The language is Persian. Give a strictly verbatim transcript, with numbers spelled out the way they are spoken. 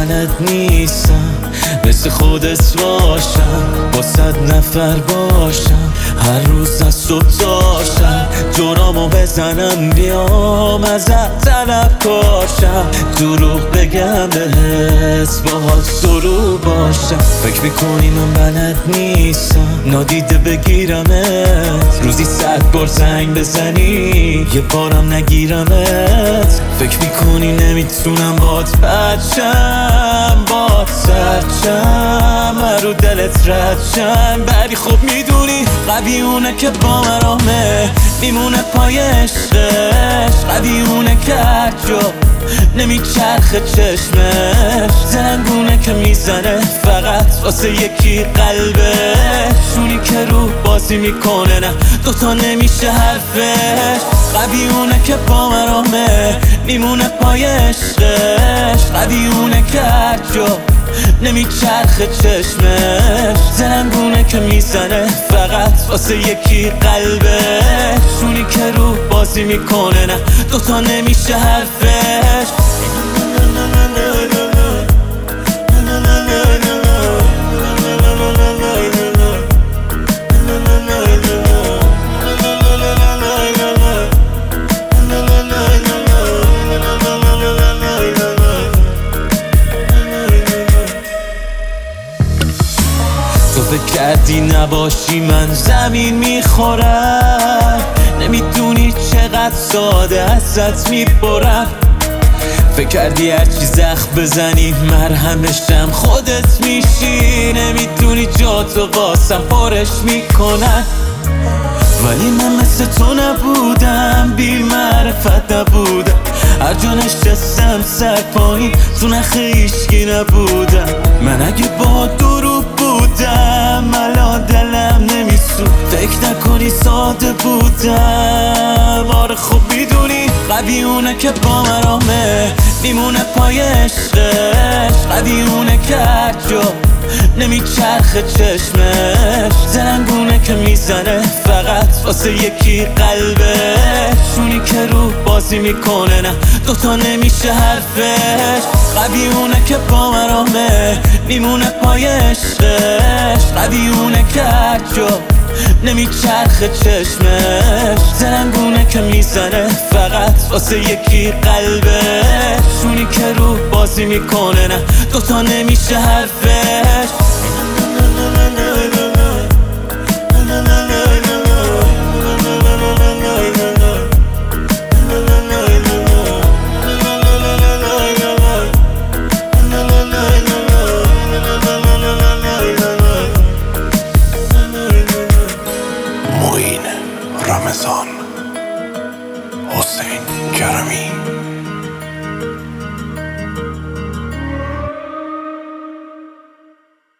بلد نیستم مثل خودت باشم، با صد نفر باشم، هر روز از صبح تا شب جرامو بزنم بیام ازت طلب کاشم، دروغ بگم بهت باهات درو باشم. فکر میکنی من بلد نیستم نادیده بگیرمت، روزی صد بار زنگ بزنی یه بارم نگیرمت. فکر میکنی نمیتونم بات بچم، بات سرچم، رو دلت ردشم، ولی خب میدونی قوی اونه که با مرامه میمونه پای عشقش، قوی اونه که هر جا نمیچرخه چشمش، زنگونه که میزنه فقط واسه یکی قلبش، شونی که روح بازی میکنه نه دوتا نمیشه حرفش. قوی اونه که با مرامه میمونه پای عشقش، قوی اونه که هر جا نمیچرخه چشمش، زنگونه که میزنه فقط واسه یکی قلبش، شونی که روح بازی میکنه نه دوتا نمیشه حرفش. تو فکر کردی نباشی من زمین میخورم، نمیدونی چقدر ساده ازت میبرم. فکر کردی هرچی زخم بزنی مرهمشم خودت میشی، نمیدونی جا تو قاسم پارش میکنن. ولی من مثل تو نبودم، بی معرفت نبودم، هر جا نشستم سر پایین تو نخ هیچکی نبودم. من اگه با دروغ بودم الان دلم نمیسود، فکر نکنی ساده بودم. آره خب میدونی قوی اونه که با مرامه میمونه پای عشقش، قوی اونه که هر جا نمیچرخه چشمش، زنگونه که میزنه فقط واسه یکی قلبش، شونی که روح بازی میکنه نه دوتا نمیشه حرفش. قوی اونه که با مرامه میمونه پای عشقش، قوی اونه که هر جا نمیچرخه چشمش، زنگونه که میزنه فقط واسه یکی قلبش، شونی که روح بازی میکنه نه دوتا نمیشه حرفش. معین رمضان، حسین کرمی.